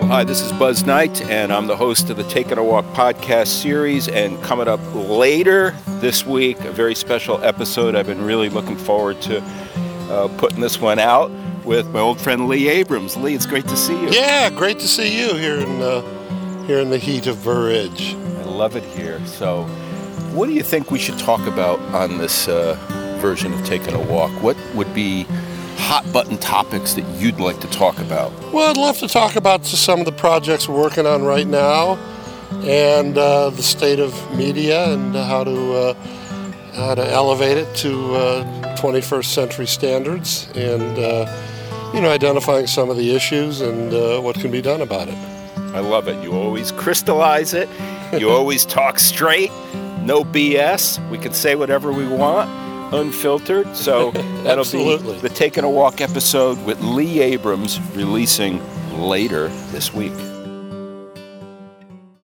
Hi, this is Buzz Knight, and I'm the host of the Taking a Walk podcast series. And coming up later this week, a very special episode. I've been really looking forward to putting this one out with my old friend Lee Abrams. Lee, it's great to see you. Yeah, great to see you here in the heat of Burr Ridge. I love it here. So, what do you think we should talk about on this version of Taking a Walk? What would be hot button topics that you'd like to talk about? Well, I'd love to talk about some of the projects we're working on right now, and the state of media and how to elevate it to 21st century standards, and identifying some of the issues and what can be done about it. I love it. You always crystallize it. You always talk straight. No BS. We can say whatever we want, unfiltered. So that'll be the Taking a Walk episode with Lee Abrams, releasing later this week.